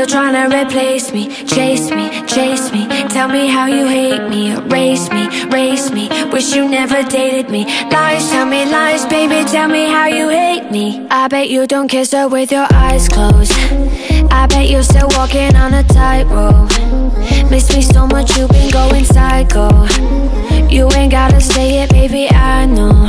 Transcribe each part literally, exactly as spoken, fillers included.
Still trying to replace me, chase me, chase me. Tell me how you hate me, erase me, race me. Wish you never dated me. Lies, tell me lies, baby, tell me how you hate me. I bet you don't kiss her with your eyes closed. I bet you're still walking on a tightrope. Miss me so much, you've been going psycho. You ain't gotta say it, baby, I know.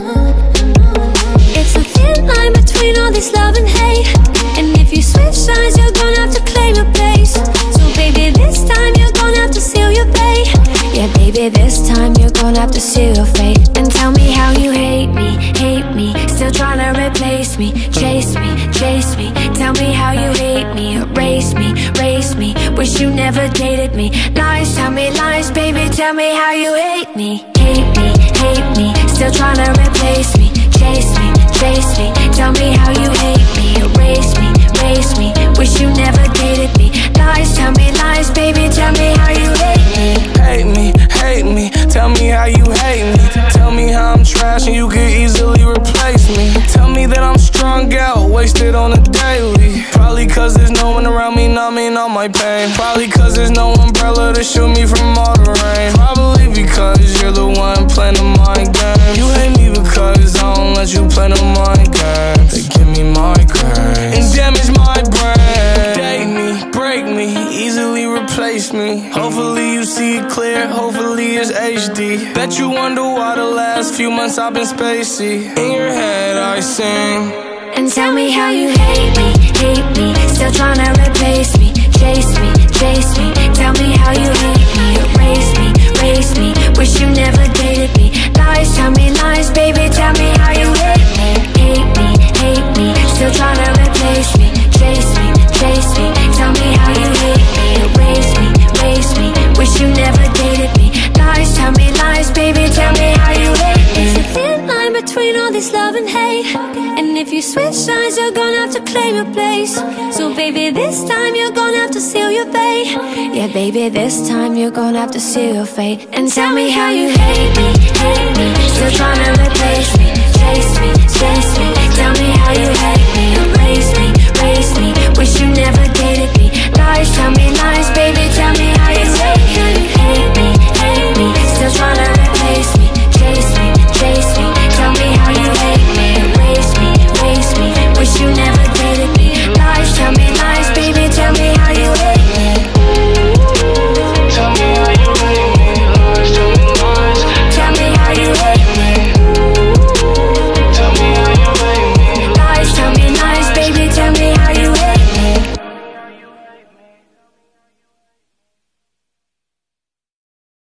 It's a thin line between all this love and hate. And if you switch sides, you're gonna have to claim your place. So baby, this time you're gonna have to seal your fate. Yeah, baby, this time you're gonna have to seal your fate. And tell me how you hate me, hate me. Still trying to replace me, chase me, chase me. Tell me how you hate me, erase me, race me. Wish you never dated me. Lies, tell me lies, baby, tell me how you hate me. Hate me, hate me. Still trying to replace me, chase me, chase me. Tell me how you hate me, erase me, race me. Wish you never dated me. Lies, tell me lies, baby, tell me how you hate me. Hate me, hate me, tell me how you hate me. Tell me how I'm trash and you could easily replace me. Tell me that I'm strung out, wasted on a daily. Probably cause there's no one around me numbing all my pain. Probably cause there's no umbrella to shield me from all the rain. Probably because you're the one playing the mind game. You hate me because I don't let you play no mind games. They give me migraines and damage my brain. Date me, break me, easily replace me. Hopefully you see it clear, hopefully it's H D. Bet you wonder why the last few months I've been spacey. In your head I sing. And tell me how you hate me, hate me. Still trying to replace me, chase me, chase me. Tell me how you hate me, erase me, race me. Wish you never dated me. Lies, tell me lies, baby, tell me how you hate me. Hate me, hate me. Still trying to replace me, chase me, chase me. Tell me how you hate me, erase me, race me. Wish you never dated me. Lies, tell me lies, baby, tell me how you hate me. It's a thin line between all this love and hate. And if you switch sides, you're gonna have to claim your place. So baby, this time you're gonna have to seal your fate. Yeah, baby, this time you're gonna have to seal your fate. And tell me how you hate me, hate me. Still trying to replace me, chase me, chase me. Tell me how you hate me, erase me,